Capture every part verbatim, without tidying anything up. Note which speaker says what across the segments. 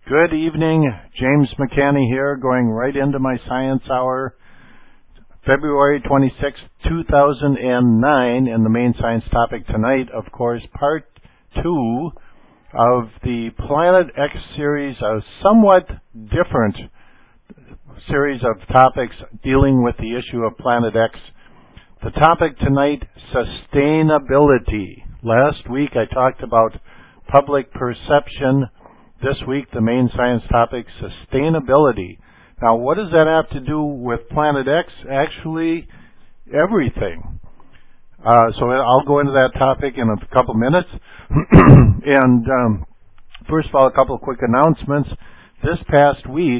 Speaker 1: Good evening, James McCanny here, going right into my Science Hour, February twenty-sixth, two thousand nine, and the main science topic tonight, of course, part two of the Planet X series, a somewhat different series of topics dealing with the issue of Planet X. The topic tonight, sustainability. Last week I talked about public perception. This week, the main science topic, sustainability. Now, what does that have to do with Planet X? Actually, everything. Uh, so I'll go into that topic in a couple minutes. and um, first of all, a couple of quick announcements. This past week,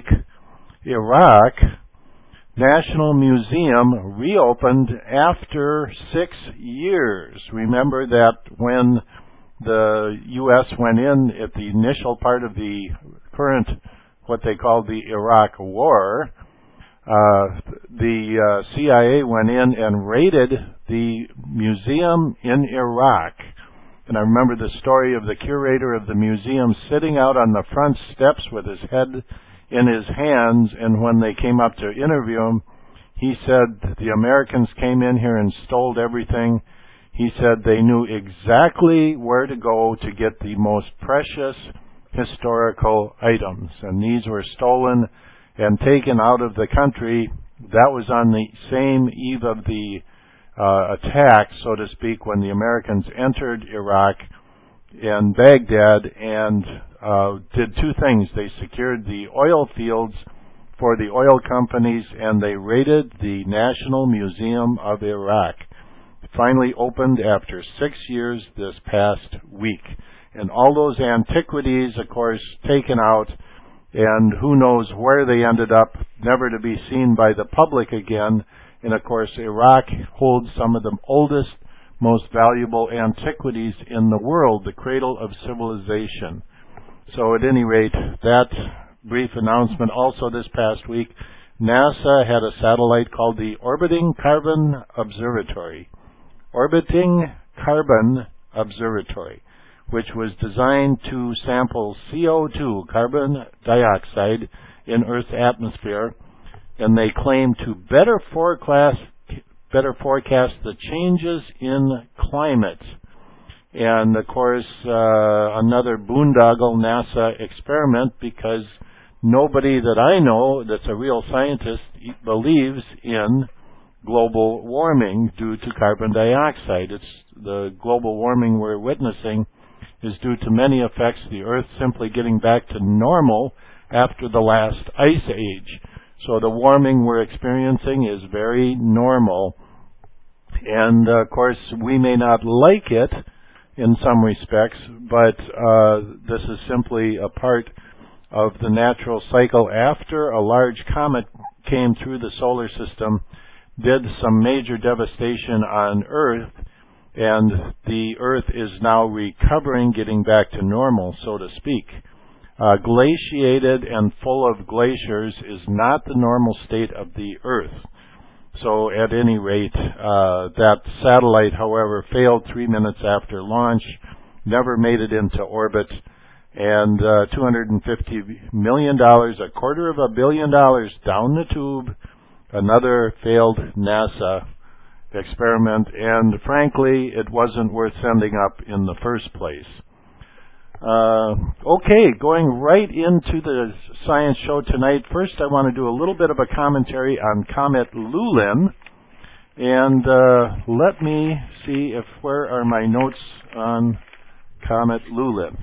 Speaker 1: Iraq National Museum reopened after six years. Remember that when the U S went in at the initial part of the current, what they called the Iraq War, uh, the uh, C I A went in and raided the museum in Iraq. And I remember the story of the curator of the museum sitting out on the front steps with his head in his hands, and when they came up to interview him, he said the Americans came in here and stole everything. He said they knew exactly where to go to get the most precious historical items. And these were stolen and taken out of the country. That was on the same eve of the uh, attack, so to speak, when the Americans entered Iraq and Baghdad and uh, did two things. They secured the oil fields for the oil companies, and they raided the National Museum of Iraq. Finally opened after six years this past week. And all those antiquities, of course, taken out, and who knows where they ended up, never to be seen by the public again. And of course, Iraq holds some of the oldest, most valuable antiquities in the world, the cradle of civilization. So at any rate, that brief announcement. Also this past week, NASA had a satellite called the Orbiting Carbon Observatory. Orbiting Carbon Observatory, which was designed to sample C O two, carbon dioxide, in Earth's atmosphere, and they claim to better forecast, better forecast the changes in climate. And of course, uh, another boondoggle NASA experiment, because nobody that I know that's a real scientist believes in global warming due to carbon dioxide. It's the global warming we're witnessing is due to many effects, the Earth simply getting back to normal after the last ice age. So the warming we're experiencing is very normal. And uh, of course, we may not like it in some respects, but uh, this is simply a part of the natural cycle. After a large comet came through the solar system, did some major devastation on Earth, and the Earth is now recovering, getting back to normal, so to speak. Uh, glaciated and full of glaciers is not the normal state of the Earth. So at any rate, uh, that satellite, however, failed three minutes after launch, never made it into orbit, and uh, two hundred fifty million dollars, a quarter of a billion dollars down the tube. Another failed NASA experiment, and frankly, it wasn't worth sending up in the first place. Uh, okay, going right into the science show tonight. First, I want to do a little bit of a commentary on Comet Lulin, and uh, let me see if where are my notes on Comet Lulin.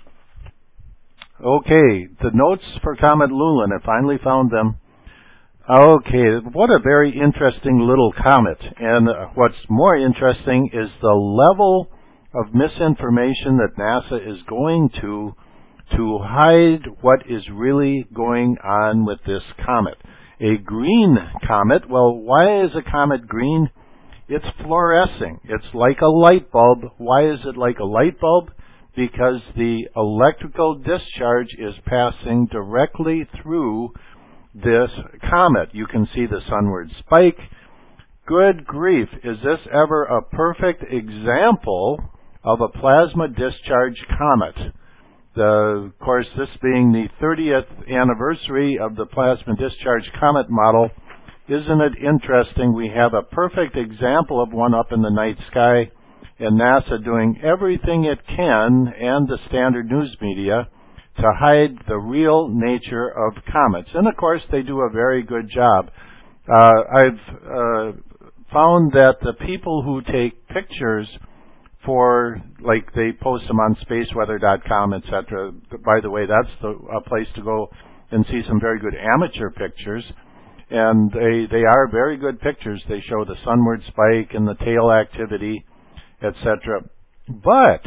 Speaker 1: Okay, the notes for Comet Lulin, I finally found them. Okay, what a very interesting little comet. And uh, what's more interesting is the level of misinformation that NASA is going to to hide what is really going on with this comet. A green comet, well, why is a comet green? It's fluorescing. It's like a light bulb. Why is it like a light bulb? Because the electrical discharge is passing directly through this comet. You can see the sunward spike. Good grief, is this ever a perfect example of a plasma discharge comet? The, of course, this being the thirtieth anniversary of the plasma discharge comet model, isn't it interesting? We have a perfect example of one up in the night sky, and NASA doing everything it can, and the standard news media, to hide the real nature of comets. And of course, they do a very good job. Uh, I've uh, found that the people who take pictures for, like, they post them on space weather dot com, et cetera. By the way, that's the a place to go and see some very good amateur pictures. And they they are very good pictures. They show the sunward spike and the tail activity, et cetera. But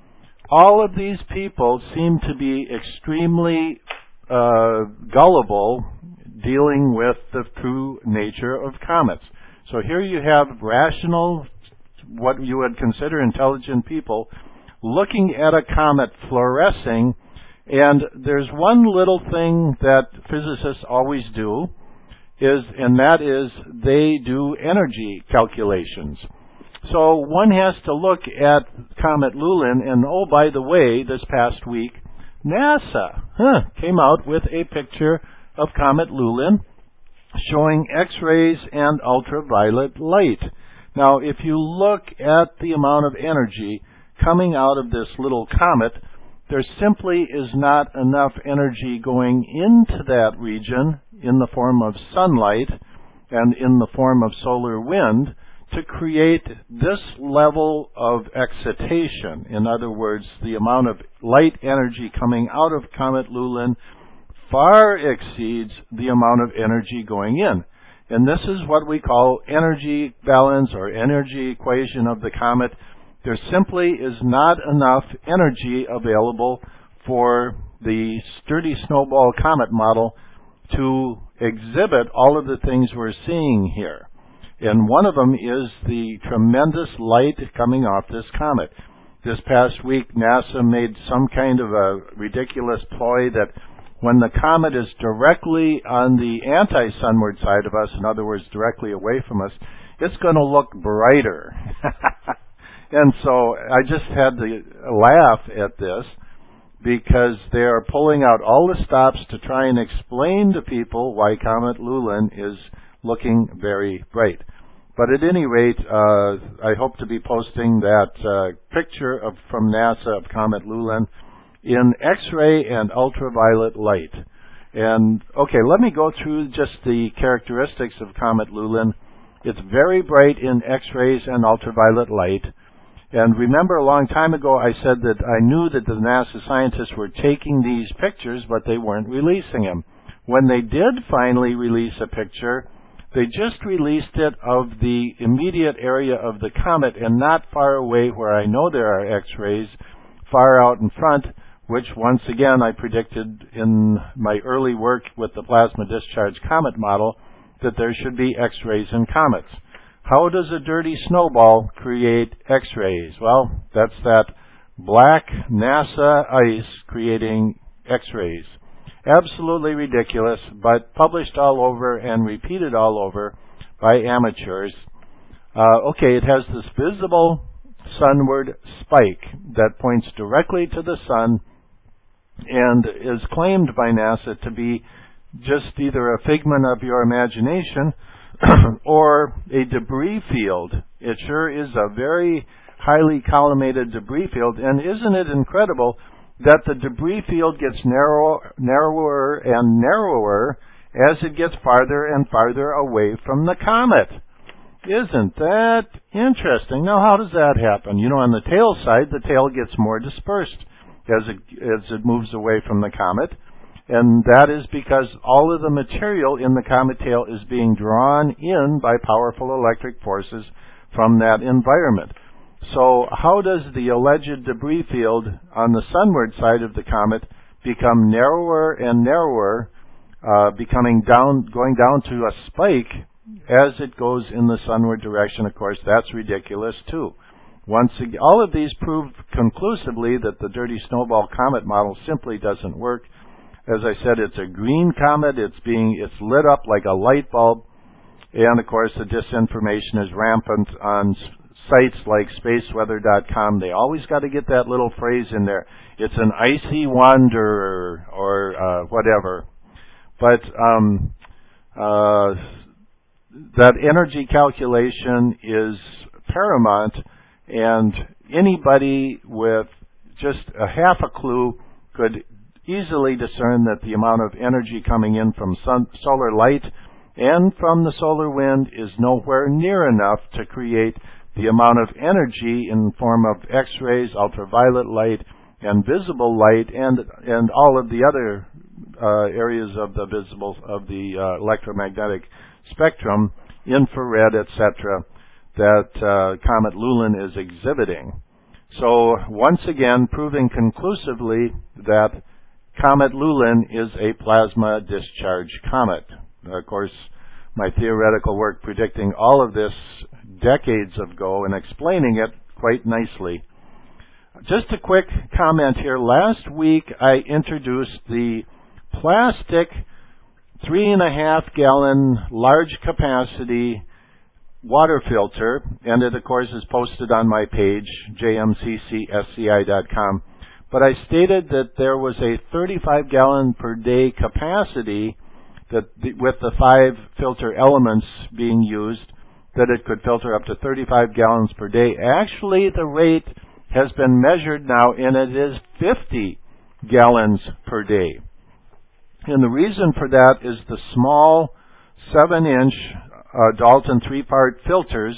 Speaker 1: all of these people seem to be extremely uh, gullible dealing with the true nature of comets. So here you have rational, what you would consider intelligent people, looking at a comet fluorescing, and there's one little thing that physicists always do, is, and that is they do energy calculations. So one has to look at Comet Lulin, and oh, by the way, this past week, NASA huh, came out with a picture of Comet Lulin showing X-rays and ultraviolet light. Now, if you look at the amount of energy coming out of this little comet, there simply is not enough energy going into that region in the form of sunlight and in the form of solar wind to create this level of excitation. In other words, the amount of light energy coming out of Comet Lulin far exceeds the amount of energy going in. And this is what we call energy balance or energy equation of the comet. There simply is not enough energy available for the sturdy snowball comet model to exhibit all of the things we're seeing here. And one of them is the tremendous light coming off this comet. This past week, NASA made some kind of a ridiculous ploy that when the comet is directly on the anti-sunward side of us, in other words, directly away from us, it's going to look brighter. And so I just had to laugh at this because they are pulling out all the stops to try and explain to people why Comet Lulin is looking very bright. But at any rate, uh, I hope to be posting that uh, picture of from NASA of Comet Lulin in X-ray and ultraviolet light. And, okay, let me go through just the characteristics of Comet Lulin. It's very bright in X-rays and ultraviolet light. And remember, a long time ago, I said that I knew that the NASA scientists were taking these pictures, but they weren't releasing them. When they did finally release a picture, they just released it of the immediate area of the comet and not far away where I know there are X-rays, far out in front, which once again I predicted in my early work with the plasma discharge comet model that there should be X-rays in comets. How does a dirty snowball create X-rays? Well, that's that black NASA ice creating X-rays. Absolutely ridiculous, but published all over and repeated all over by amateurs. Uh, okay, it has this visible sunward spike that points directly to the sun and is claimed by NASA to be just either a figment of your imagination or a debris field. It sure is a very highly collimated debris field, and isn't it incredible that the debris field gets narrow, narrower and narrower as it gets farther and farther away from the comet? Isn't that interesting? Now, how does that happen? You know, on the tail side, the tail gets more dispersed as it, as it moves away from the comet. And that is because all of the material in the comet tail is being drawn in by powerful electric forces from that environment. So how does the alleged debris field on the sunward side of the comet become narrower and narrower, uh, becoming down, going down to a spike as it goes in the sunward direction? Of course, that's ridiculous too. Once again, all of these prove conclusively that the dirty snowball comet model simply doesn't work. As I said, it's a green comet. It's being, it's lit up like a light bulb. And of course, the disinformation is rampant on sites like space weather dot com, they always got to get that little phrase in there. It's an icy wanderer or uh, whatever. But um, uh, that energy calculation is paramount, and anybody with just a half a clue could easily discern that the amount of energy coming in from sun, solar light and from the solar wind is nowhere near enough to create the amount of energy in the form of X-rays, ultraviolet light, and visible light, and and all of the other uh, areas of the visible of the uh, electromagnetic spectrum, infrared, et cetera, that uh, Comet Lulin is exhibiting. So once again, proving conclusively that Comet Lulin is a plasma discharge comet. Of course, my theoretical work predicting all of this decades ago and explaining it quite nicely. Just a quick comment here. Last week I introduced the plastic three and a half gallon large capacity water filter, and it of course is posted on my page, j m c c s c i dot com. But I stated that there was a thirty-five gallon per day capacity that the, with the five filter elements being used, that it could filter up to thirty-five gallons per day. Actually, the rate has been measured now, and it is fifty gallons per day. And the reason for that is the small seven inch uh, Dalton three-part filters.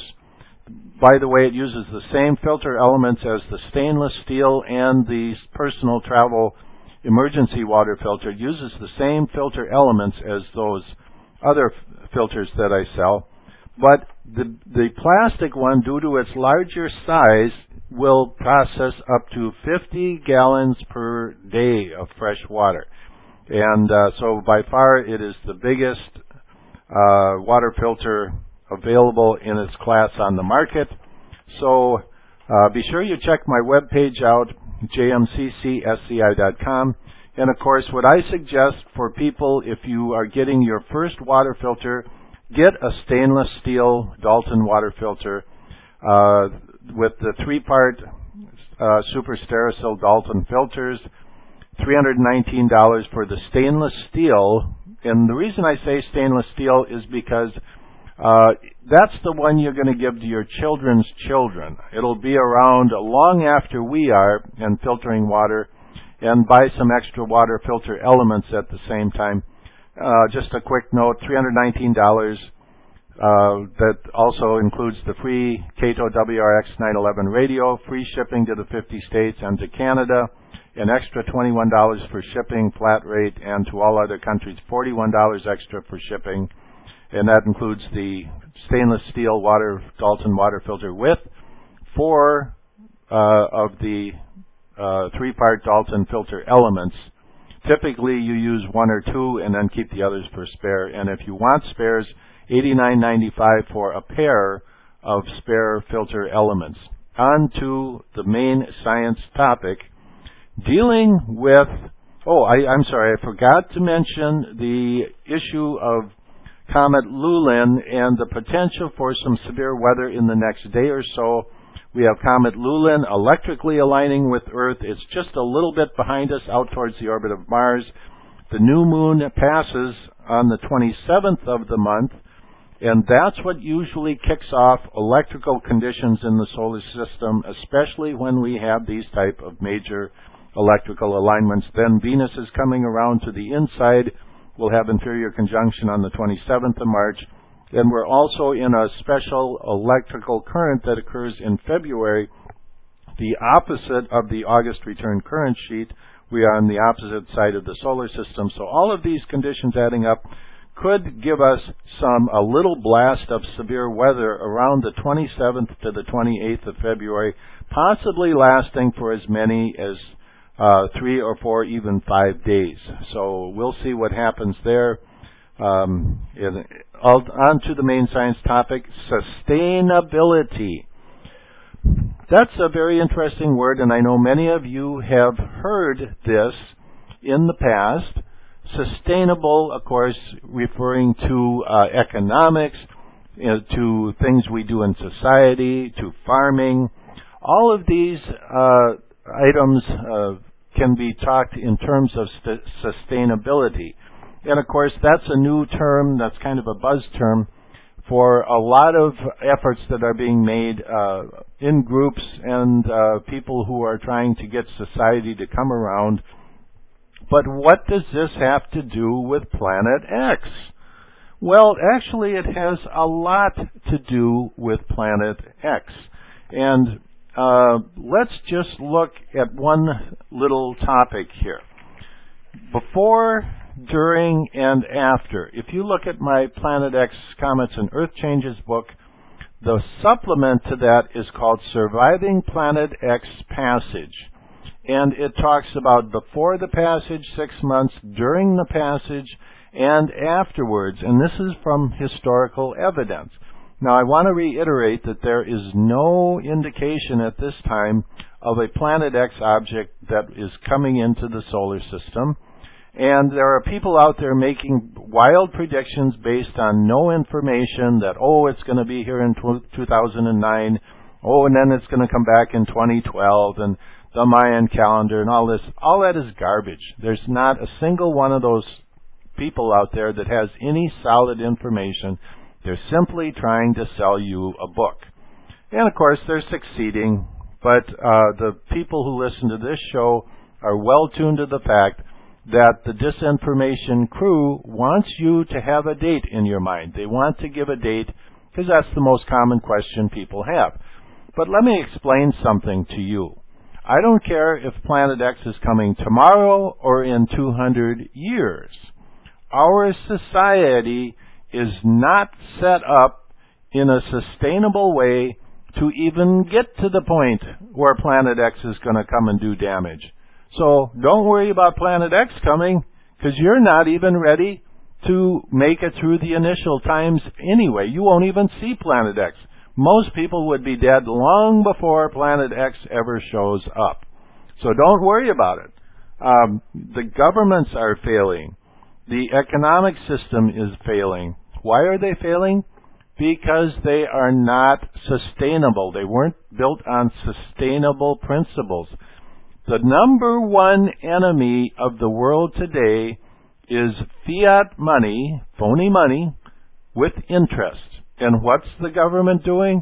Speaker 1: By the way, it uses the same filter elements as the stainless steel and the personal travel emergency water filter. It uses the same filter elements as those other f- filters that I sell. But the, the plastic one, due to its larger size, will process up to fifty gallons per day of fresh water. And uh, so by far it is the biggest uh, water filter available in its class on the market. So uh, be sure you check my webpage out, j m c c s c i dot com. And of course, what I suggest for people, if you are getting your first water filter, get a stainless steel Dalton water filter uh, with the three-part uh, Super Stericyl Dalton filters, three hundred nineteen dollars for the stainless steel. And the reason I say stainless steel is because uh, that's the one you're going to give to your children's children. It'll be around long after we are in filtering water, and buy some extra water filter elements at the same time. Uh, just a quick note, three hundred nineteen dollars. Uh, that also includes the free Kato W R X nine eleven radio, free shipping to the fifty states and to Canada, an extra twenty-one dollars for shipping, flat rate, and to all other countries, forty-one dollars extra for shipping. And that includes the stainless steel water Dalton water filter with four uh, of the uh, three-part Dalton filter elements. Typically, you use one or two and then keep the others for spare. And if you want spares, eighty-nine ninety-five for a pair of spare filter elements. On to the main science topic, dealing with, oh, I, I'm sorry, I forgot to mention the issue of Comet Lulin and the potential for some severe weather in the next day or so. We have Comet Lulin electrically aligning with Earth. It's just a little bit behind us out towards the orbit of Mars. The new moon passes on the twenty-seventh of the month, and that's what usually kicks off electrical conditions in the solar system, especially when we have these type of major electrical alignments. Then Venus is coming around to the inside. We'll have inferior conjunction on the twenty-seventh of March. And we're also in a special electrical current that occurs in February, the opposite of the August return current sheet. We are on the opposite side of the solar system. So all of these conditions adding up could give us some, a little blast of severe weather around the twenty-seventh to the twenty-eighth of February, possibly lasting for as many as uh, three or four, even five days. So we'll see what happens there. Um, in, on to the main science topic, sustainability. That's a very interesting word, and I know many of you have heard this in the past. Sustainable, of course, referring to uh, economics. you know, to things we do in society, to farming. All of these uh, items uh, can be talked in terms of st- sustainability. And of course, that's a new term, that's kind of a buzz term for a lot of efforts that are being made uh, in groups and uh, people who are trying to get society to come around. But what does this have to do with Planet X? Well, actually, it has a lot to do with Planet X. And uh, let's just look at one little topic here. Before, during, and after. If you look at my Planet X Comets and Earth Changes book, the supplement to that is called Surviving Planet X Passage. And it talks about before the passage, six months, during the passage, and afterwards. And this is from historical evidence. Now, I want to reiterate that there is no indication at this time of a Planet X object that is coming into the solar system. And there are people out there making wild predictions based on no information that, oh, it's going to be here in two thousand nine, oh, and then it's going to come back in twenty twelve, and the Mayan calendar and all this. All that is garbage. There's not a single one of those people out there that has any solid information. They're simply trying to sell you a book. And, of course, they're succeeding, but uh, the people who listen to this show are well tuned to the fact that the disinformation crew wants you to have a date in your mind. They want to give a date because that's the most common question people have. But let me explain something to you. I don't care if Planet X is coming tomorrow or in two hundred years. Our society is not set up in a sustainable way to even get to the point where Planet X is going to come and do damage. So don't worry about Planet X coming, because you're not even ready to make it through the initial times anyway. You won't even see Planet X. Most people would be dead long before Planet X ever shows up. So don't worry about it. Um, the governments are failing. The economic system is failing. Why are they failing? Because they are not sustainable. They weren't built on sustainable principles. The number one enemy of the world today is fiat money, phony money, with interest. And what's the government doing?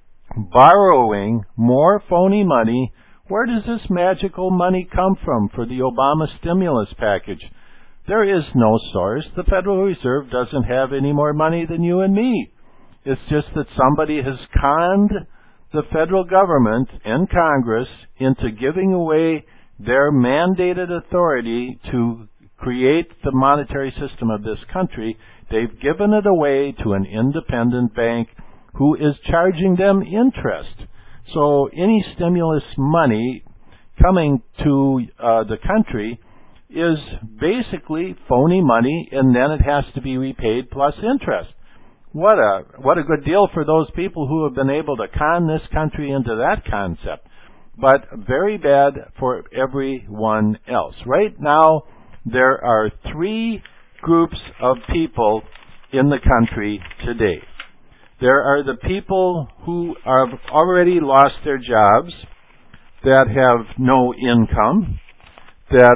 Speaker 1: Borrowing more phony money. Where does this magical money come from for the Obama stimulus package? There is no source. The Federal Reserve doesn't have any more money than you and me. It's just that somebody has conned the federal government and Congress into giving away their mandated authority to create the monetary system of this country. They've given it away to an independent bank who is charging them interest. So any stimulus money coming to uh, the country is basically phony money, and then it has to be repaid plus interest. What a what a good deal for those people who have been able to con this country into that concept, but very bad for everyone else. Right now, there are three groups of people in the country today. There are the people who have already lost their jobs, that have no income, that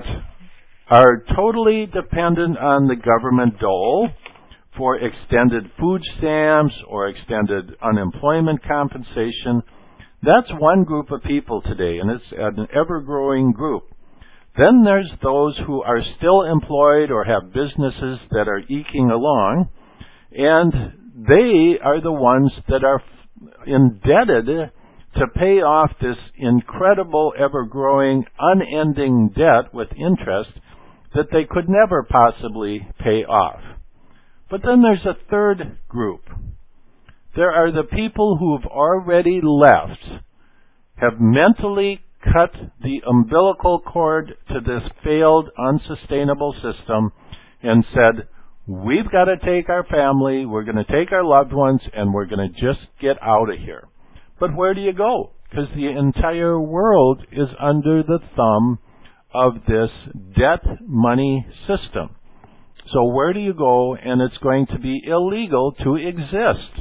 Speaker 1: are totally dependent on the government dole for extended food stamps or extended unemployment compensation. That's one group of people today, and it's an ever-growing group. Then there's those who are still employed or have businesses that are eking along, and they are the ones that are indebted to pay off this incredible, ever-growing, unending debt with interest that they could never possibly pay off. But then there's a third group. There are the people who've already left, have mentally cut the umbilical cord to this failed, unsustainable system and said, we've got to take our family, we're going to take our loved ones, and we're going to just get out of here. But where do you go? Because the entire world is under the thumb of this debt money system. So where do you go? And it's going to be illegal to exist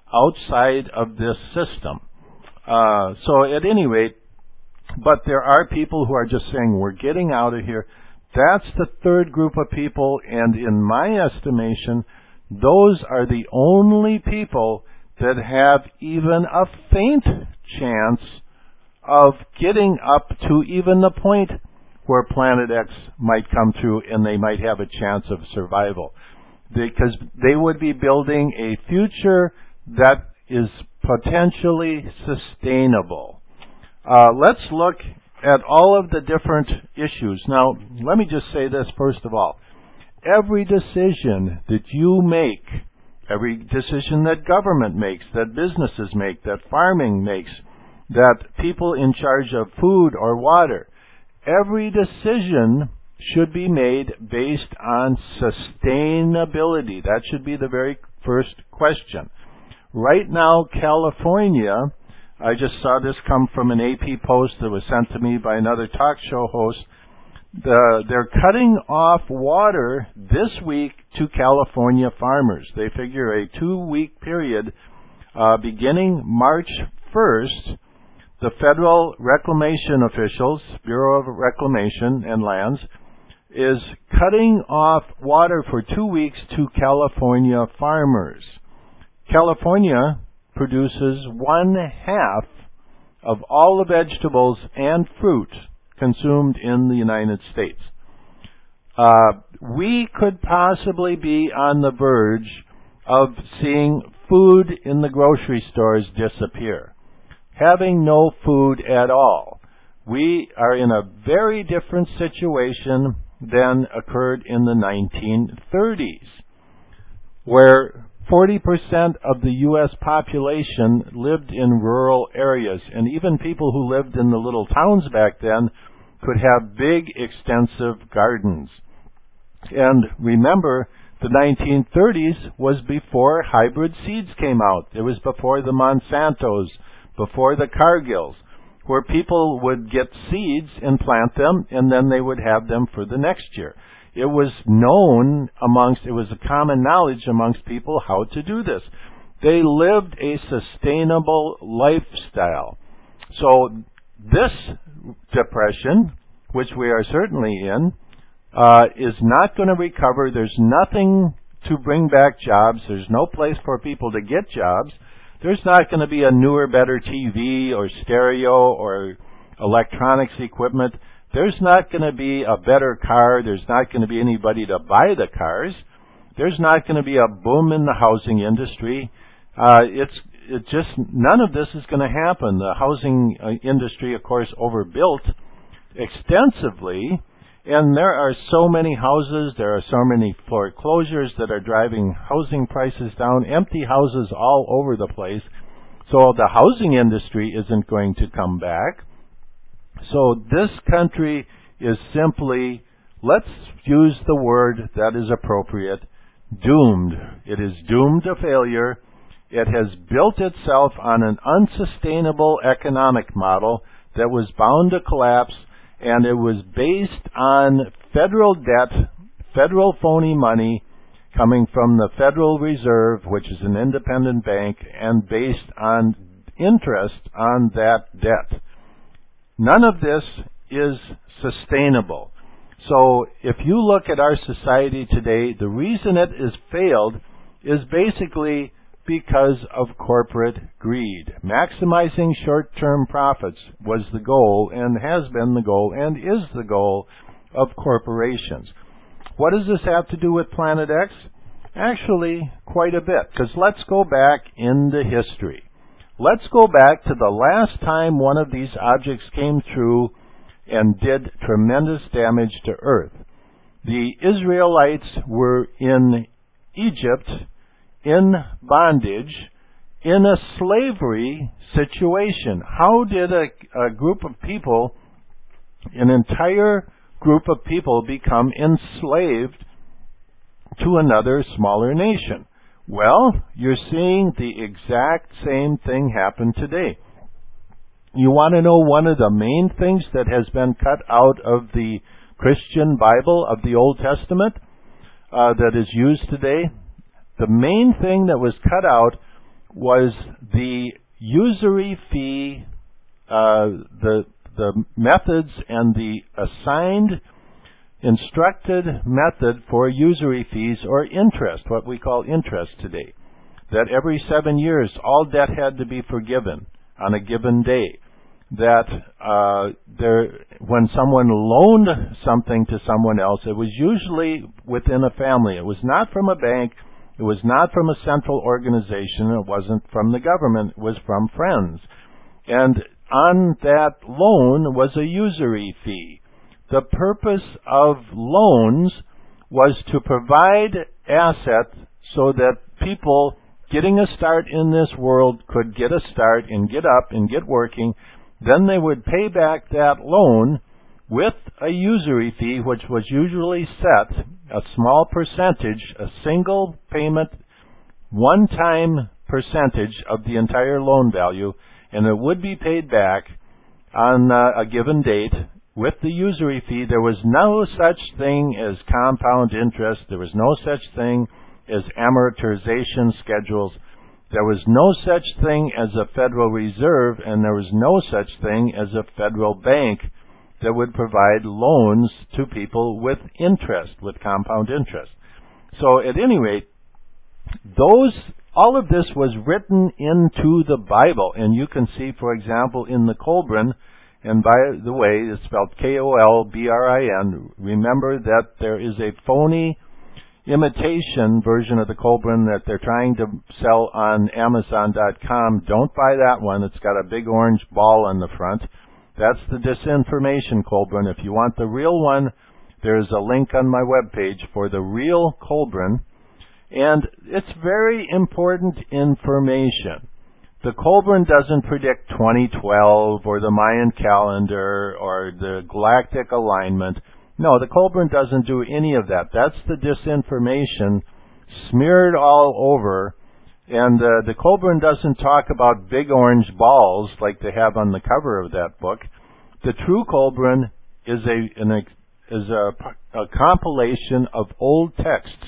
Speaker 1: outside of this system. Uh, so at any rate, but there are people who are just saying, we're getting out of here. That's the third group of people, and in my estimation, those are the only people that have even a faint chance of getting up to even the point where Planet X might come through and they might have a chance of survival. Because they would be building a future that is potentially sustainable. Uh, let's look at all of the different issues. Now, let me just say this first of all. Every decision that you make, every decision that government makes, that businesses make, that farming makes, that people in charge of food or water, every decision should be made based on sustainability. That should be the very first question. Right now, California, I just saw this come from an A P post that was sent to me by another talk show host. The, they're cutting off water this week to California farmers. They figure a two-week period uh, beginning March first, the federal reclamation officials, Bureau of Reclamation and Lands, is cutting off water for two weeks to California farmers. California produces one half of all the vegetables and fruit consumed in the United States. Uh, we could possibly be on the verge of seeing food in the grocery stores disappear, having no food at all. We are in a very different situation than occurred in the nineteen thirties, where forty percent of the U S population lived in rural areas, and even people who lived in the little towns back then could have big, extensive gardens. And remember, the nineteen thirties was before hybrid seeds came out. It was before the Monsantos, before the Cargills, where people would get seeds and plant them, and then they would have them for the next year. It was known amongst, it was a common knowledge amongst people how to do this. They lived a sustainable lifestyle. So this depression, which we are certainly in, uh, is not going to recover. There's nothing to bring back jobs. There's no place for people to get jobs. There's not going to be a newer, better T V or stereo or electronics equipment. There's not going to be a better car. There's not going to be anybody to buy the cars. There's not going to be a boom in the housing industry. Uh, it's it just none of this is going to happen. The housing uh, industry, of course, overbuilt extensively, and there are so many houses. There are so many foreclosures that are driving housing prices down. Empty houses all over the place. So the housing industry isn't going to come back. So this country is simply, let's use the word that is appropriate, doomed. It is doomed to failure. It has built itself on an unsustainable economic model that was bound to collapse, and it was based on federal debt, federal phony money coming from the Federal Reserve, which is an independent bank, and based on interest on that debt. None of this is sustainable. So if you look at our society today, the reason it has failed is basically because of corporate greed. Maximizing short-term profits was the goal and has been the goal and is the goal of corporations. What does this have to do with Planet X? Actually, quite a bit, because let's go back into history. Let's go back to the last time one of these objects came through and did tremendous damage to Earth. The Israelites were in Egypt in bondage, in a slavery situation. How did a, a group of people, an entire group of people, become enslaved to another smaller nation? Well, you're seeing the exact same thing happen today. You want to know one of the main things that has been cut out of the Christian Bible of the Old Testament uh, that is used today? The main thing that was cut out was the usury fee, uh, the the methods and the assigned instructed method for usury fees or interest, what we call interest today. That every seven years all debt had to be forgiven on a given day. That uh, there, when someone loaned something to someone else, it was usually within a family. It was not from a bank. It was not from a central organization. It wasn't from the government. It was from friends. And on that loan was a usury fee. The purpose of loans was to provide assets so that people getting a start in this world could get a start and get up and get working. Then they would pay back that loan with a usury fee, which was usually set, a small percentage, a single payment, one-time percentage of the entire loan value, and it would be paid back on uh, a given date with the usury fee. There was no such thing as compound interest. There was no such thing as amortization schedules. There was no such thing as a Federal Reserve, and there was no such thing as a federal bank that would provide loans to people with interest, with compound interest. So at any rate, those, all of this was written into the Bible, and you can see, for example, in the Kolbrin, and by the way, it's spelled K O L B R I N, remember that there is a phony imitation version of the Kolbrin that they're trying to sell on Amazon dot com. Don't buy that one. It's got a big orange ball on the front. That's the disinformation Kolbrin. If you want the real one, there's a link on my webpage for the real Kolbrin. And it's very important information. The Kolbrin doesn't predict twenty twelve or the Mayan calendar or the galactic alignment. No, the Kolbrin doesn't do any of that. That's the disinformation smeared all over. And uh, the Kolbrin doesn't talk about big orange balls like they have on the cover of that book. The true Kolbrin is a an, is a, a compilation of old texts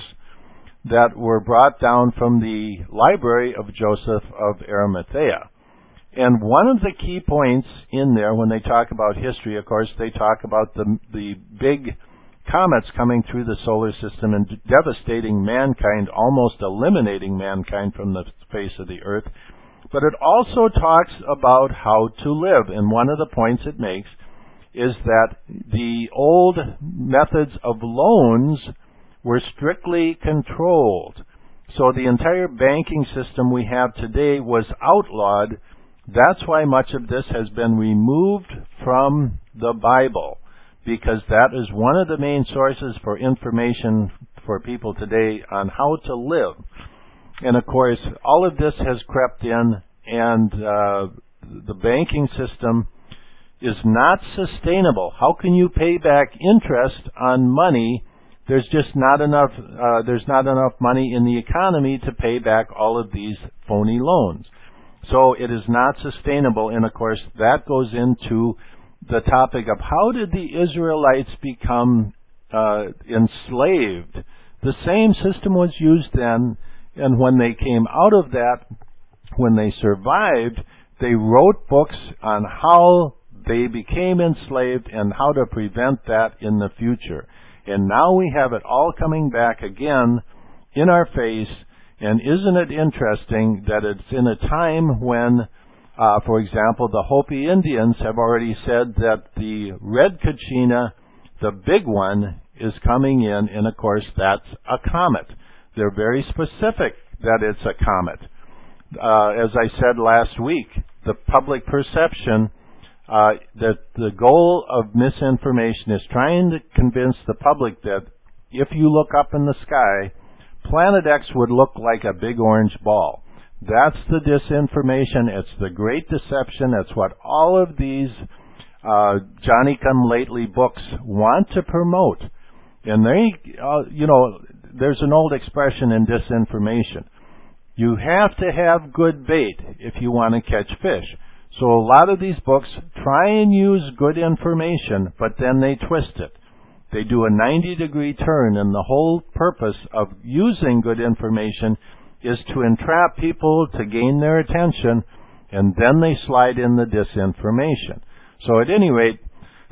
Speaker 1: that were brought down from the library of Joseph of Arimathea. And one of the key points in there, when they talk about history, of course, they talk about the the big comets coming through the solar system and devastating mankind, almost eliminating mankind from the face of the earth. But it also talks about how to live. And one of the points it makes is that the old methods of loans were strictly controlled. So the entire banking system we have today was outlawed. That's why much of this has been removed from the Bible, because that is one of the main sources for information for people today on how to live. And of course, all of this has crept in, and uh, the banking system is not sustainable. How can you pay back interest on money? There's just not enough. Uh, there's not enough money in the economy to pay back all of these phony loans. So it is not sustainable, and of course that goes into the topic of how did the Israelites become uh, enslaved. The same system was used then, and when they came out of that, when they survived, they wrote books on how they became enslaved and how to prevent that in the future. And now we have it all coming back again in our face. And isn't it interesting that it's in a time when, uh, for example, the Hopi Indians have already said that the red Kachina, the big one, is coming in, and of course that's a comet. They're very specific that it's a comet. Uh, as I said last week, the public perception uh, that the goal of misinformation is trying to convince the public that if you look up in the sky, Planet X would look like a big orange ball. That's the disinformation. It's the great deception. It's what all of these uh, Johnny-come-lately books want to promote. And they, uh, you know, there's an old expression in disinformation. You have to have good bait if you want to catch fish. So a lot of these books try and use good information, but then they twist it. They do a ninety degree turn, and the whole purpose of using good information is to entrap people to gain their attention, and then they slide in the disinformation. So at any rate,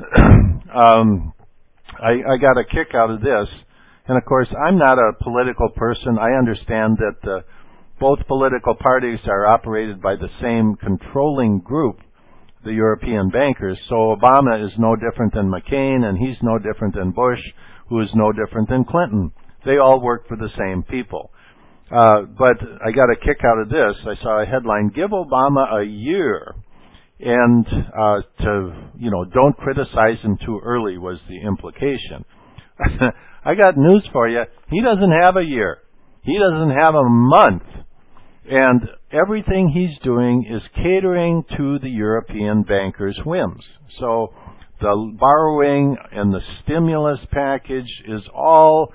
Speaker 1: um, I, I got a kick out of this. And of course, I'm not a political person. I understand that uh, both political parties are operated by the same controlling group, the European bankers. So Obama is no different than McCain, and he's no different than Bush, who is no different than Clinton. They all work for the same people. Uh, but I got a kick out of this. I saw a headline, "Give Obama a year," and uh, to, you know, don't criticize him too early was the implication. I got news for you. He doesn't have a year. He doesn't have a month. And everything he's doing is catering to the European bankers' whims. So the borrowing and the stimulus package is all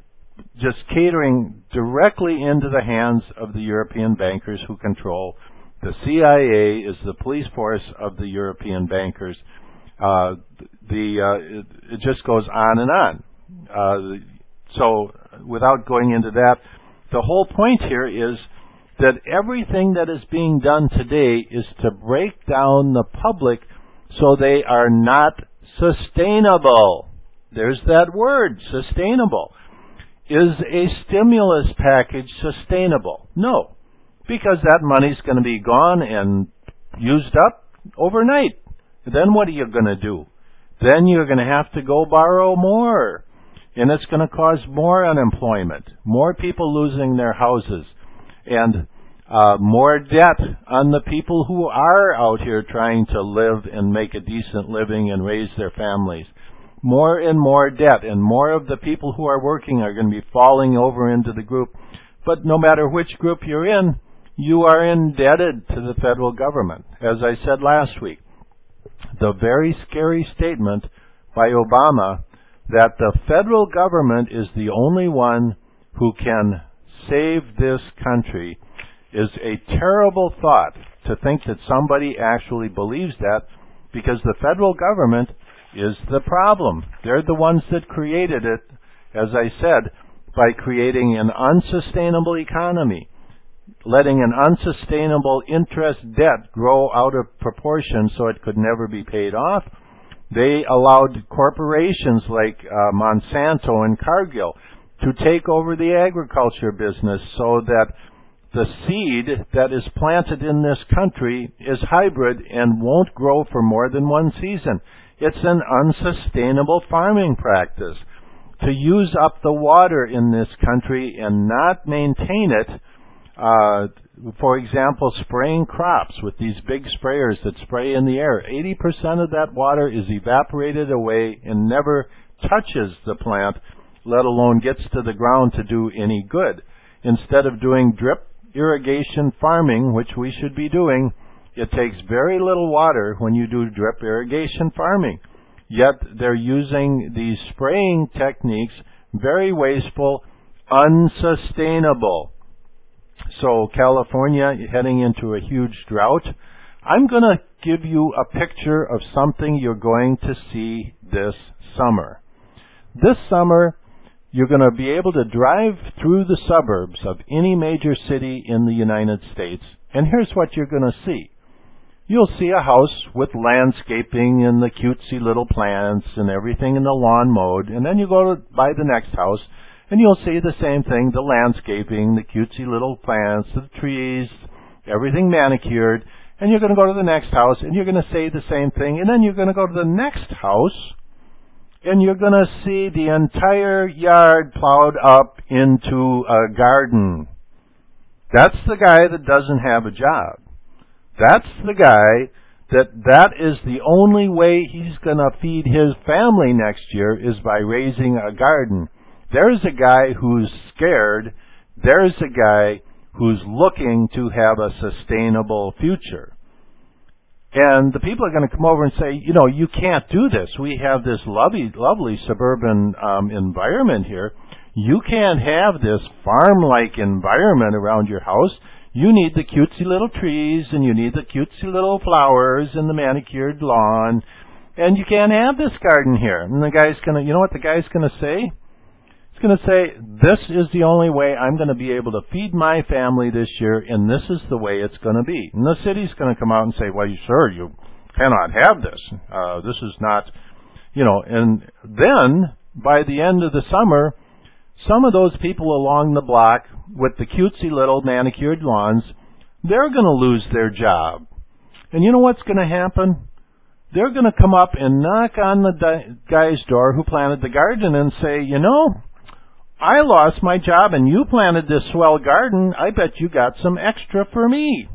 Speaker 1: just catering directly into the hands of the European bankers who control. The C I A is the police force of the European bankers. Uh, the uh, it, it just goes on and on. Uh, so without going into that, the whole point here is that everything that is being done today is to break down the public so they are not sustainable. There's that word, sustainable. Is a stimulus package sustainable? No, because that money's going to be gone and used up overnight. Then what are you going to do? Then you're going to have to go borrow more. And it's going to cause more unemployment, more people losing their houses, and uh, more debt on the people who are out here trying to live and make a decent living and raise their families. More and more debt, and more of the people who are working are going to be falling over into the group. But no matter which group you're in, you are indebted to the federal government. As I said last week, the very scary statement by Obama that the federal government is the only one who can save this country is a terrible thought, to think that somebody actually believes that, because the federal government is the problem. They're the ones that created it, as I said, by creating an unsustainable economy, letting an unsustainable interest debt grow out of proportion so it could never be paid off. They allowed corporations like uh, Monsanto and Cargill to take over the agriculture business so that the seed that is planted in this country is hybrid and won't grow for more than one season. It's an unsustainable farming practice. To use up the water in this country and not maintain it, uh, for example, spraying crops with these big sprayers that spray in the air, eighty percent of that water is evaporated away and never touches the plant, let alone gets to the ground to do any good. Instead of doing drip irrigation farming, which we should be doing, it takes very little water when you do drip irrigation farming. Yet they're using these spraying techniques, very wasteful, unsustainable. So California heading into a huge drought. I'm going to give you a picture of something you're going to see this summer. This summer, you're going to be able to drive through the suburbs of any major city in the United States, and here's what you're going to see. You'll see a house with landscaping and the cutesy little plants and everything in the lawn mowed, and then you go to buy the next house, and you'll see the same thing, the landscaping, the cutesy little plants, the trees, everything manicured, and you're going to go to the next house, and you're going to say the same thing, and then you're going to go to the next house, and you're going to see the entire yard plowed up into a garden. That's the guy that doesn't have a job. That's the guy that that is the only way he's going to feed his family next year is by raising a garden. There's a guy who's scared. There's a guy who's looking to have a sustainable future. And the people are going to come over and say, you know, you can't do this. We have this lovely, lovely suburban um, environment here. You can't have this farm-like environment around your house. You need the cutesy little trees, and you need the cutesy little flowers and the manicured lawn, and you can't have this garden here. And the guy's going to, you know what the guy's going to say? It's going to say, this is the only way I'm going to be able to feed my family this year, and this is the way it's going to be. And the city's going to come out and say, well, sir, you cannot have this. Uh, this is not, you know, and then by the end of the summer, some of those people along the block with the cutesy little manicured lawns, they're going to lose their job. And you know what's going to happen? They're going to come up and knock on the di- guy's door who planted the garden and say, you know, I lost my job and you planted this swell garden. I bet you got some extra for me.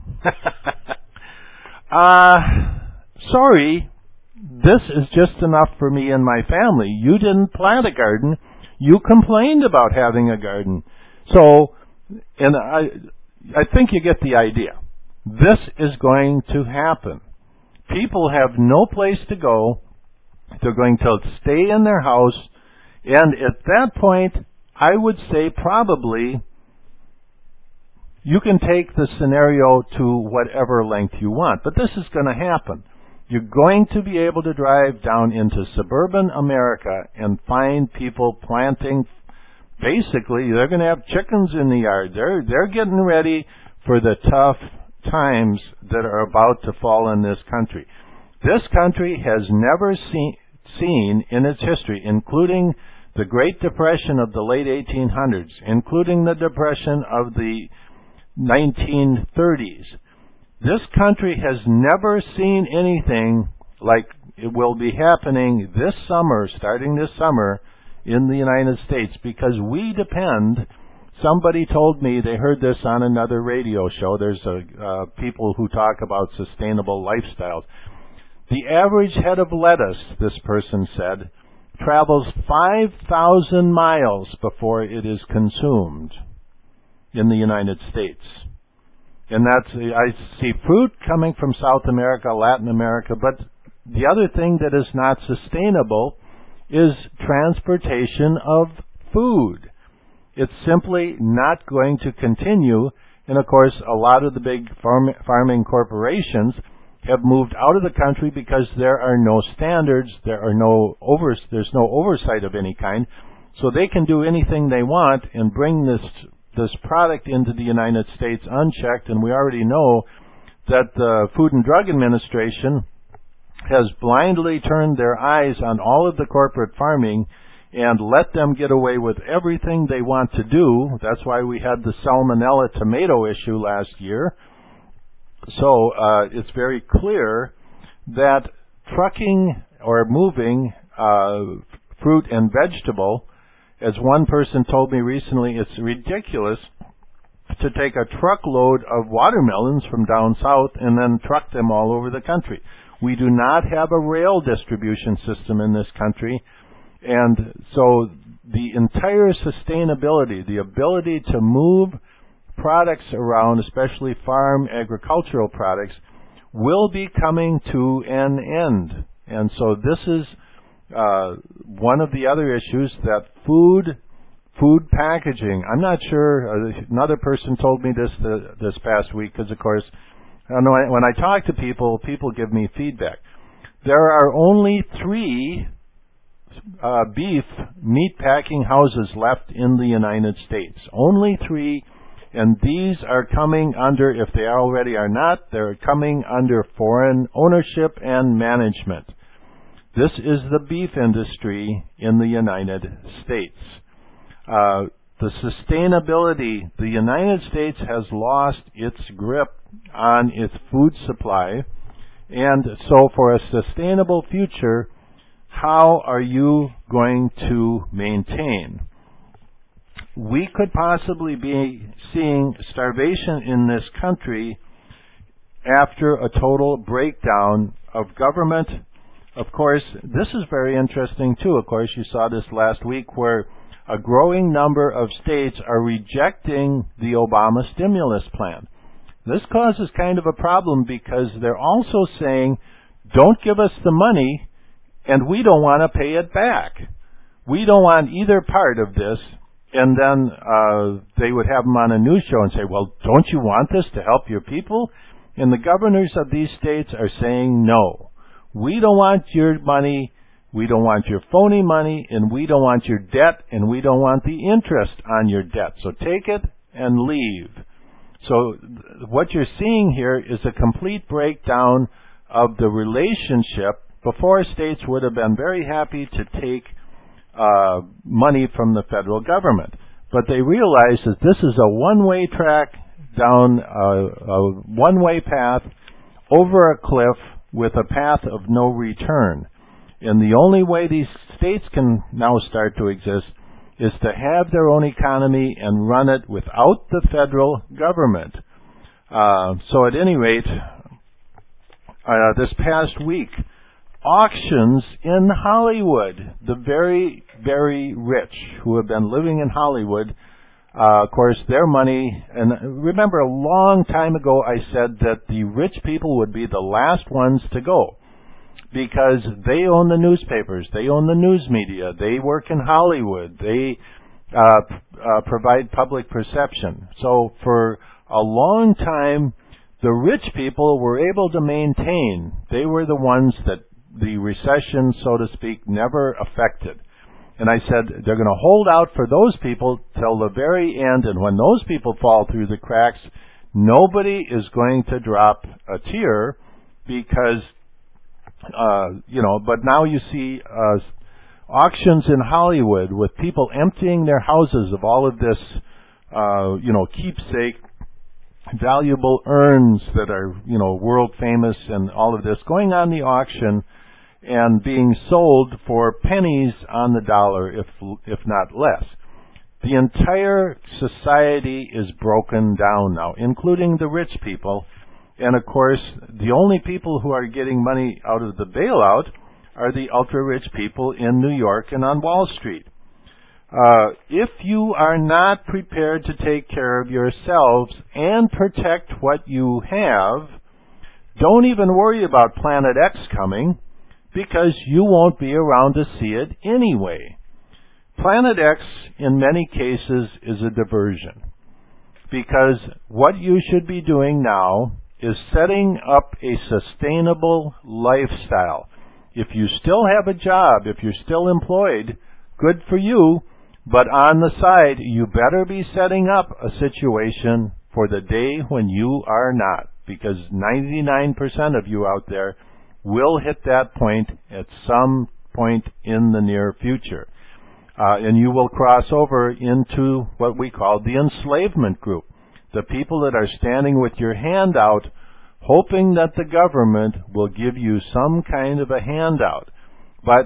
Speaker 1: uh, sorry, this is just enough for me and my family. You didn't plant a garden. You complained about having a garden. So, and I, I think you get the idea. This is going to happen. People have no place to go. They're going to stay in their house. And at that point, I would say probably you can take the scenario to whatever length you want. But this is going to happen. You're going to be able to drive down into suburban America and find people planting. Basically, they're going to have chickens in the yard. They're, they're getting ready for the tough times that are about to fall in this country. This country has never seen, seen in its history, including the Great Depression of the late eighteen hundreds, including the Depression of the nineteen thirties. This country has never seen anything like it will be happening this summer, starting this summer, in the United States, because we depend. Somebody told me they heard this on another radio show. There's a, uh, people who talk about sustainable lifestyles. The average head of lettuce, this person said, travels five thousand miles before it is consumed in the United States. And that's, I see fruit coming from South America, Latin America, but the other thing that is not sustainable is transportation of food. It's simply not going to continue. And of course, a lot of the big farm, farming corporations have moved out of the country because there are no standards, there are no over, there's no oversight of any kind. So they can do anything they want and bring this this product into the United States unchecked. And we already know that the Food and Drug Administration has blindly turned their eyes on all of the corporate farming and let them get away with everything they want to do. That's why we had the Salmonella tomato issue last year. So uh, it's very clear that trucking or moving uh, fruit and vegetable, as one person told me recently, it's ridiculous to take a truckload of watermelons from down south and then truck them all over the country. We do not have a rail distribution system in this country. And so the entire sustainability, the ability to move products around, especially farm agricultural products, will be coming to an end. And so this is uh, one of the other issues, that food, food packaging. I'm not sure, uh, another person told me this uh, this past week, because of course, I know when I talk to people, people give me feedback. There are only three Uh, beef meat packing houses left in the United States. Only three, and these are coming under, if they already are not, they're coming under foreign ownership and management. This is the beef industry in the United States. Uh, the sustainability, the United States has lost its grip on its food supply, and so for a sustainable future, how are you going to maintain? We could possibly be seeing starvation in this country after a total breakdown of government. Of course, this is very interesting too. Of course, you saw this last week where a growing number of states are rejecting the Obama stimulus plan. This causes kind of a problem because they're also saying, don't give us the money, and we don't want to pay it back. We don't want either part of this. And then uh, they would have them on a news show and say, well, don't you want this to help your people? And the governors of these states are saying, no, we don't want your money. We don't want your phony money, and we don't want your debt, and we don't want the interest on your debt. So take it and leave. So what you're seeing here is a complete breakdown of the relationship. Before, states would have been very happy to take uh, money from the federal government. But they realize that this is a one-way track down a, a one-way path over a cliff with a path of no return. And the only way these states can now start to exist is to have their own economy and run it without the federal government. Uh, so at any rate, uh, this past week, auctions in Hollywood, the very, very rich who have been living in Hollywood, uh, of course, their money, and remember a long time ago I said that the rich people would be the last ones to go because they own the newspapers, they own the news media, they work in Hollywood, they uh, uh, provide public perception. So for a long time, the rich people were able to maintain. They were the ones that the recession, so to speak, never affected. And I said they're going to hold out for those people till the very end, and when those people fall through the cracks, nobody is going to drop a tear because, uh, you know, but now you see uh, auctions in Hollywood with people emptying their houses of all of this, uh, you know, keepsake, valuable urns that are, you know, world famous and all of this going on the auction and being sold for pennies on the dollar, if if not less. The entire society is broken down now, including the rich people. And of course, the only people who are getting money out of the bailout are the ultra-rich people in New York and on Wall Street. Uh, if you are not prepared to take care of yourselves and protect what you have, don't even worry about Planet X coming, because you won't be around to see it anyway. Planet X, in many cases, is a diversion, because what you should be doing now is setting up a sustainable lifestyle. If you still have a job, if you're still employed, good for you, but on the side, you better be setting up a situation for the day when you are not, because ninety-nine percent of you out there will hit that point at some point in the near future. Uh, and you will cross over into what we call the enslavement group, the people that are standing with your hand out, hoping that the government will give you some kind of a handout. But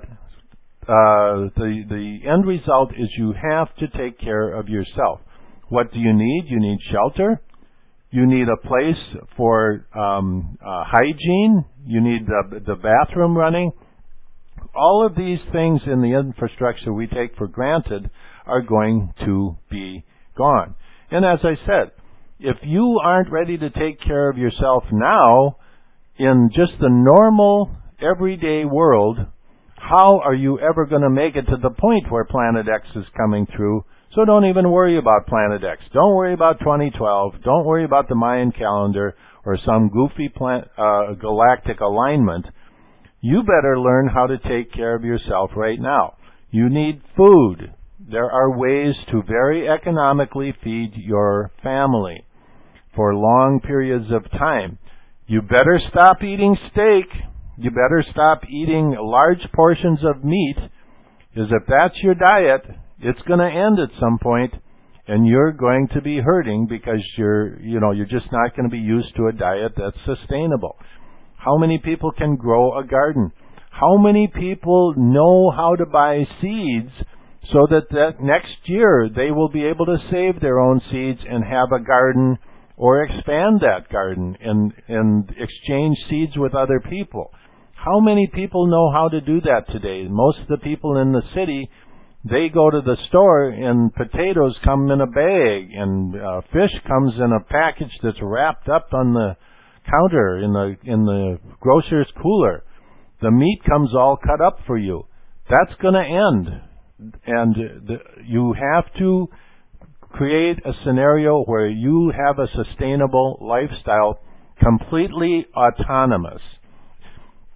Speaker 1: uh, the, the end result is you have to take care of yourself. What do you need? You need shelter. You need a place for um, uh, hygiene. You need the, the bathroom running. All of these things in the infrastructure we take for granted are going to be gone. And as I said, if you aren't ready to take care of yourself now in just the normal, everyday world, how are you ever going to make it to the point where Planet X is coming through? So don't even worry about Planet X. Don't worry about twenty twelve. Don't worry about the Mayan calendar or some goofy plan, uh, galactic alignment. You better learn how to take care of yourself right now. You need food. There are ways to very economically feed your family for long periods of time. You better stop eating steak. You better stop eating large portions of meat, because if that's your diet, it's going to end at some point, and you're going to be hurting because you're, you know, you're just not going to be used to a diet that's sustainable. How many people can grow a garden? How many people know how to buy seeds so that, that next year they will be able to save their own seeds and have a garden or expand that garden and, and exchange seeds with other people? How many people know how to do that today? Most of the people in the city, they go to the store and potatoes come in a bag and uh, fish comes in a package that's wrapped up on the counter in the in the grocer's cooler. The meat comes all cut up for you. That's going to end. And the, you have to create a scenario where you have a sustainable lifestyle, completely autonomous.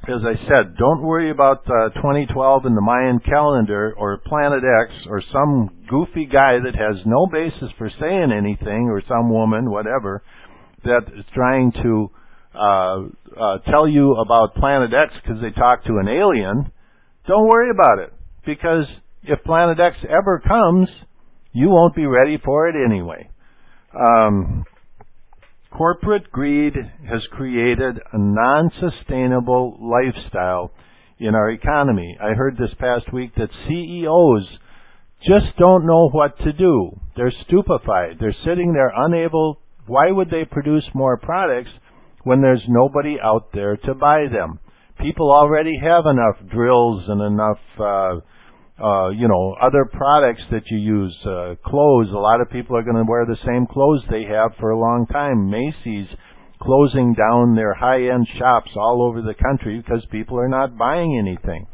Speaker 1: as I said, don't worry about uh, twenty twelve in the Mayan calendar or Planet X or some goofy guy that has no basis for saying anything, or some woman, whatever, that is trying to uh, uh, tell you about Planet X because they talked to an alien. Don't worry about it, because if Planet X ever comes, you won't be ready for it anyway. Um, corporate greed has created a non-sustainable lifestyle in our economy. I heard this past week that C E Os just don't know what to do. They're stupefied. They're sitting there unable. Why would they produce more products when there's nobody out there to buy them? People already have enough drills and enough uh Uh, you know, other products that you use, uh, clothes. A lot of people are going to wear the same clothes they have for a long time. Macy's closing down their high-end shops all over the country because people are not buying anything.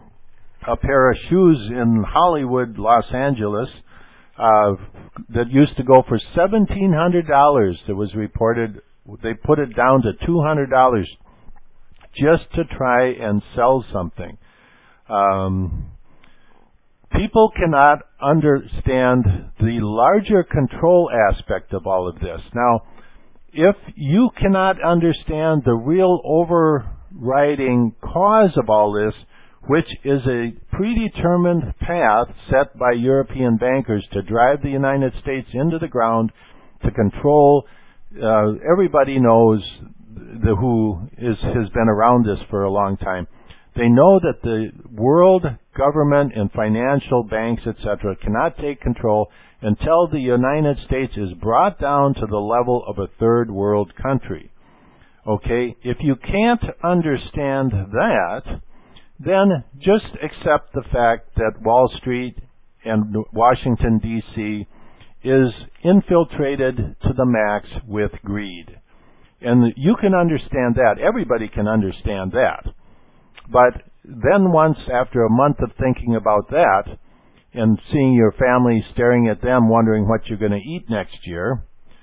Speaker 1: A pair of shoes in Hollywood, Los Angeles, uh, that used to go for seventeen hundred dollars, that was reported, they put it down to two hundred dollars just to try and sell something. Um, People cannot understand the larger control aspect of all of this. Now, if you cannot understand the real overriding cause of all this, which is a predetermined path set by European bankers to drive the United States into the ground, to control, uh, everybody knows the who is, has been around this for a long time. They know that the world government and financial banks, et cetera, cannot take control until the United States is brought down to the level of a third world country. Okay? If you can't understand that, then just accept the fact that Wall Street and Washington, D C is infiltrated to the max with greed. And you can understand that. Everybody can understand that. But then once, after a month of thinking about that, and seeing your family staring at them wondering what you're going to eat next year,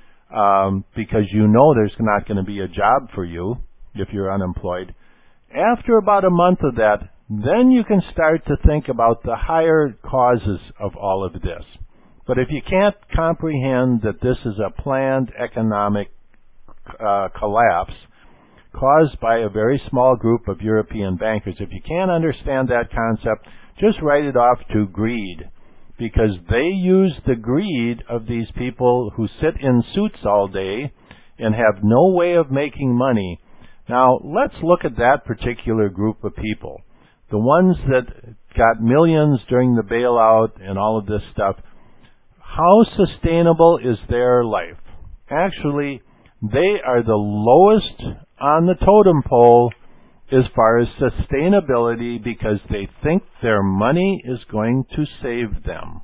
Speaker 1: um, because you know there's not going to be a job for you if you're unemployed, after about a month of that, then you can start to think about the higher causes of all of this. But if you can't comprehend that this is a planned economic uh, collapse, caused by a very small group of European bankers. If you can't understand that concept, just write it off to greed, because they use the greed of these people who sit in suits all day and have no way of making money. Now, let's look at that particular group of people. The ones that got millions during the bailout and all of this stuff. How sustainable is their life? Actually, they are the lowest on the totem pole as far as sustainability, because they think their money is going to save them.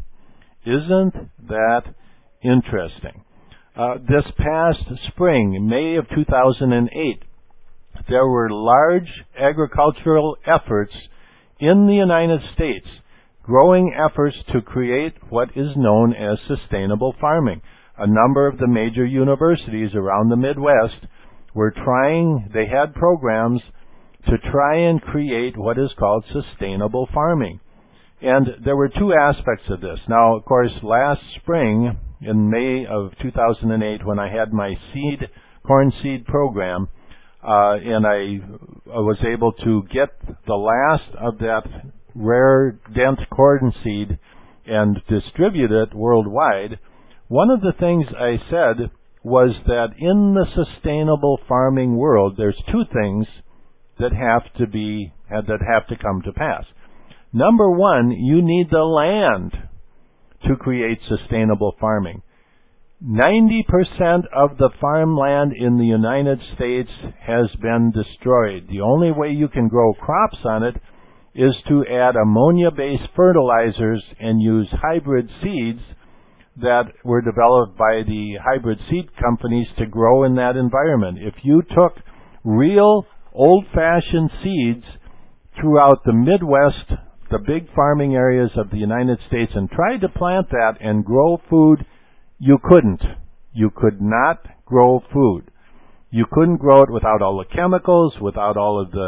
Speaker 1: Isn't that interesting? Uh, this past spring, May of two thousand eight, there were large agricultural efforts in the United States, growing efforts to create what is known as sustainable farming. A number of the major universities around the Midwest were trying, they had programs to try and create what is called sustainable farming. And there were two aspects of this. Now, of course, last spring, in May of two thousand eight, when I had my seed, corn seed program, uh, and I, I was able to get the last of that rare dent corn seed and distribute it worldwide, one of the things I said was that in the sustainable farming world, there's two things that have to be, that have to come to pass. Number one, you need the land to create sustainable farming. ninety percent of the farmland in the United States has been destroyed. The only way you can grow crops on it is to add ammonia-based fertilizers and use hybrid seeds that were developed by the hybrid seed companies to grow in that environment. If you took real old-fashioned seeds throughout the Midwest, the big farming areas of the United States, and tried to plant that and grow food, you couldn't. You could not grow food. You couldn't grow it without all the chemicals, without all of the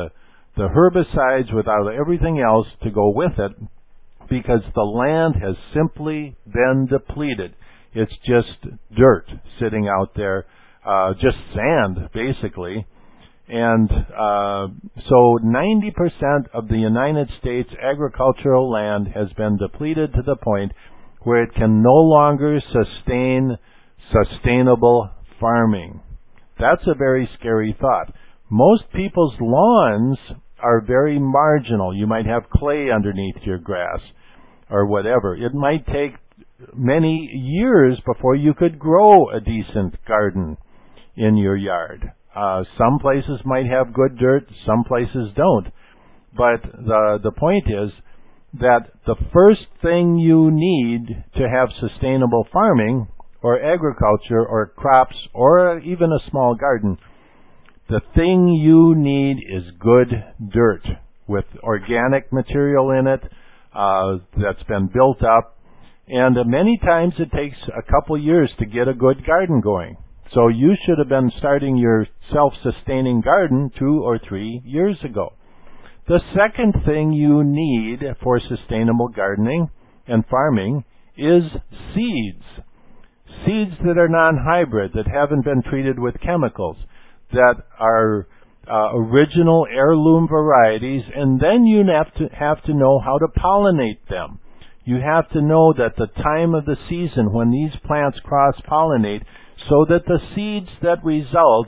Speaker 1: the herbicides, without everything else to go with it, because the land has simply been depleted. It's just dirt sitting out there, uh, just sand, basically. And uh, so ninety percent of the United States agricultural land has been depleted to the point where it can no longer sustain sustainable farming. That's a very scary thought. Most people's lawns are very marginal. You might have clay underneath your grass or whatever. It might take many years before you could grow a decent garden in your yard. Uh, some places might have good dirt, some places don't. But the the point is that the first thing you need to have sustainable farming or agriculture or crops or even a small garden, the thing you need is good dirt with organic material in it uh, that's been built up. And uh, many times it takes a couple years to get a good garden going. So you should have been starting your self-sustaining garden two or three years ago. The second thing you need for sustainable gardening and farming is seeds. Seeds that are non-hybrid, that haven't been treated with chemicals, that are uh, original heirloom varieties, and then you have to have to know how to pollinate them. You have to know that the time of the season when these plants cross-pollinate, so that the seeds that result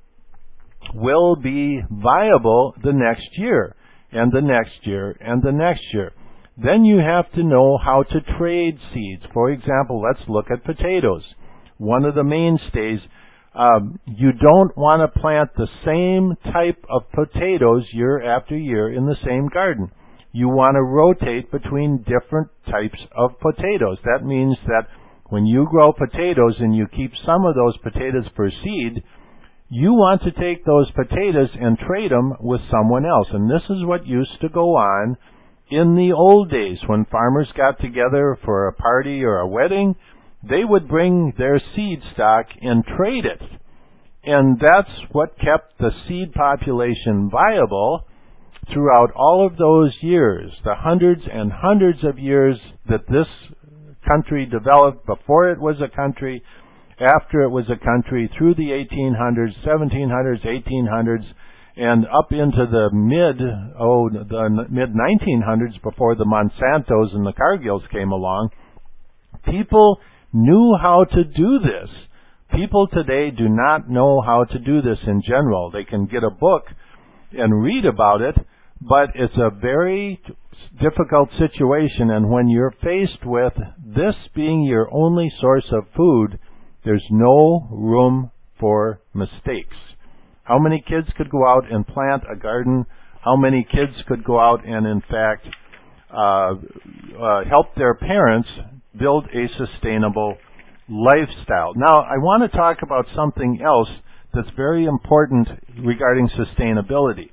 Speaker 1: will be viable the next year, and the next year, and the next year. Then you have to know how to trade seeds. For example, let's look at potatoes. One of the mainstays, um, you don't want to plant the same type of potatoes year after year in the same garden. You want to rotate between different types of potatoes. That means that when you grow potatoes and you keep some of those potatoes for seed, you want to take those potatoes and trade them with someone else. And this is what used to go on in the old days when farmers got together for a party or a wedding. They would bring their seed stock and trade it. And that's what kept the seed population viable throughout all of those years, the hundreds and hundreds of years that this country developed, before it was a country, after it was a country, through the eighteen hundreds, seventeen hundreds, eighteen hundreds, and up into the mid, oh, the mid nineteen hundreds, before the Monsantos and the Cargills came along. People knew how to do this. People today do not know how to do this in general. They can get a book and read about it, but it's a very difficult situation, and when you're faced with this being your only source of food, there's no room for mistakes. How many kids could go out and plant a garden? How many kids could go out and, in fact, uh, uh, help their parents build a sustainable lifestyle? Now, I want to talk about something else that's very important regarding sustainability.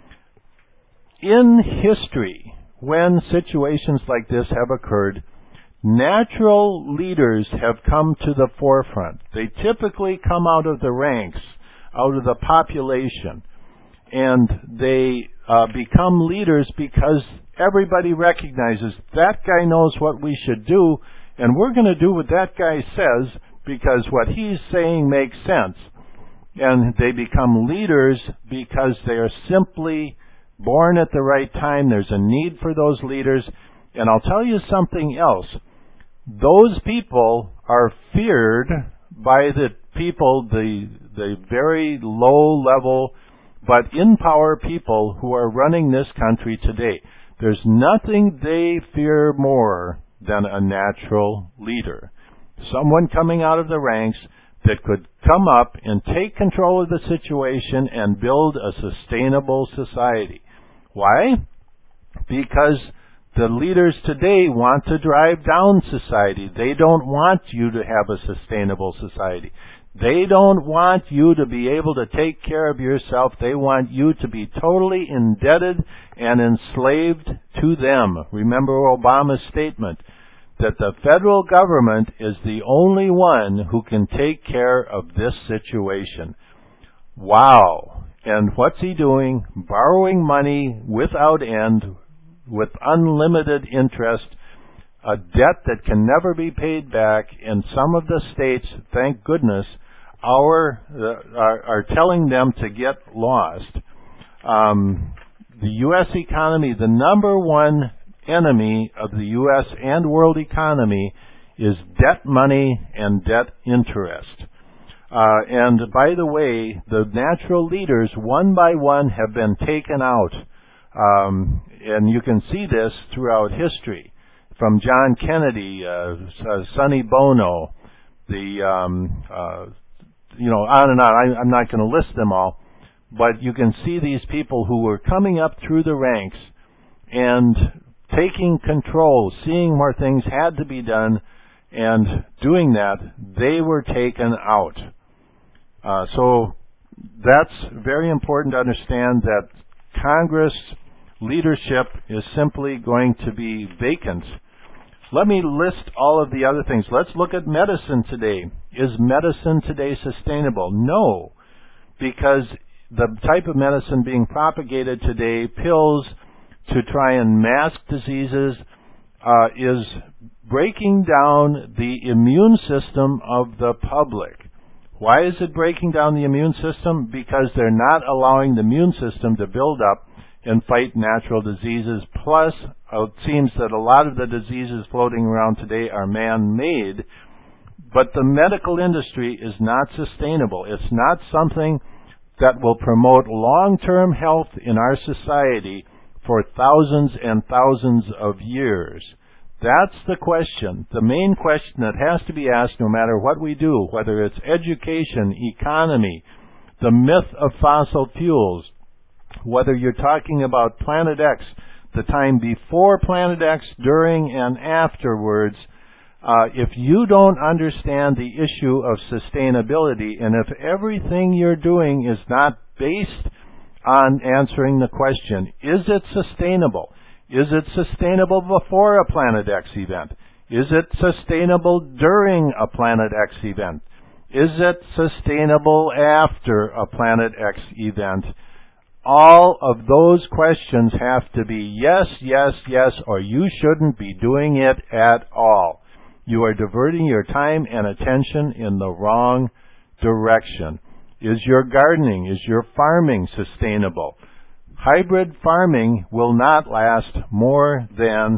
Speaker 1: In history, when situations like this have occurred, natural leaders have come to the forefront. They typically come out of the ranks, out of the population, and they uh, become leaders because everybody recognizes that guy knows what we should do, and we're going to do what that guy says because what he's saying makes sense. And they become leaders because they are simply born at the right time. There's a need for those leaders. And I'll tell you something else. Those people are feared by the people, the the very low level but in power people who are running this country today. There's nothing they fear more than a natural leader. Someone coming out of the ranks that could come up and take control of the situation and build a sustainable society. Why? Because the leaders today want to drive down society. They don't want you to have a sustainable society. They don't want you to be able to take care of yourself. They want you to be totally indebted and enslaved to them. Remember Obama's statement that the federal government is the only one who can take care of this situation. Wow. And what's he doing? Borrowing money without end, with unlimited interest, a debt that can never be paid back. In some of the states, thank goodness, our uh, are, are telling them to get lost. Um, the U S economy, the number one enemy of the U S and world economy is debt money and debt interest. Uh, and by the way, the natural leaders, one by one, have been taken out. Um, and you can see this throughout history. From John Kennedy, uh, uh, Sonny Bono, the, um, uh, you know, on and on. I, I'm not going to list them all. But you can see these people who were coming up through the ranks and taking control, seeing where things had to be done, and doing that, they were taken out. Uh, so that's very important to understand that Congress leadership is simply going to be vacant. Let me list all of the other things. Let's look at medicine today. Is medicine today sustainable? No, because the type of medicine being propagated today, pills to try and mask diseases, uh, is breaking down the immune system of the public. Why is it breaking down the immune system? Because they're not allowing the immune system to build up and fight natural diseases. Plus, it seems that a lot of the diseases floating around today are man-made. But the medical industry is not sustainable. It's not something that will promote long-term health in our society for thousands and thousands of years. That's the question. The main question that has to be asked no matter what we do, whether it's education, economy, the myth of fossil fuels, whether you're talking about Planet X, the time before Planet X, during and afterwards, uh, if you don't understand the issue of sustainability, and if everything you're doing is not based on answering the question, is it sustainable? Is it sustainable before a Planet X event? Is it sustainable during a Planet X event? Is it sustainable after a Planet X event? All of those questions have to be yes, yes, yes, or you shouldn't be doing it at all. You are diverting your time and attention in the wrong direction. Is your gardening, is your farming sustainable? Hybrid farming will not last more than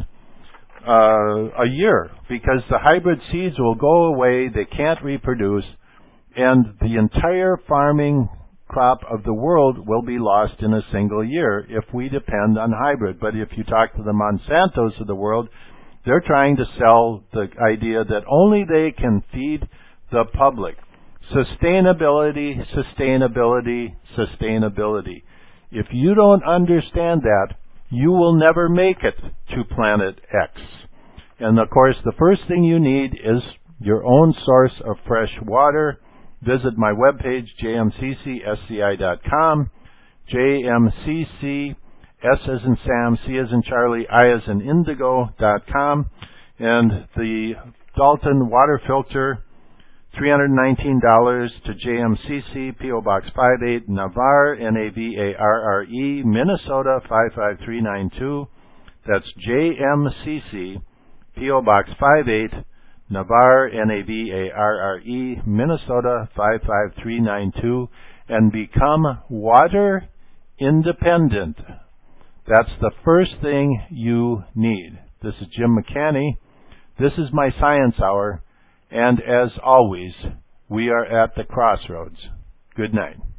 Speaker 1: uh, a year because the hybrid seeds will go away, they can't reproduce, and the entire farming crop of the world will be lost in a single year if we depend on hybrid. But if you talk to the Monsantos of the world, they're trying to sell the idea that only they can feed the public. Sustainability, sustainability, sustainability. If you don't understand that, you will never make it to Planet X. And of course, the first thing you need is your own source of fresh water. Visit my webpage, j m c c s c i dot com, J M C C, S as in Sam, C as in Charlie, I as in Indigo dot com, and the Dalton water filter, three hundred nineteen dollars to J M C C, P O Box five eight, Navarre, N A V A R R E, Minnesota five five three nine two. That's J M C C, P O Box five eight, Navarre, N A V A R R E, Minnesota five five three nine two, and become water independent. That's the first thing you need. This is Jim McCanny. This is my Science Hour. And as always, we are at the crossroads. Good night.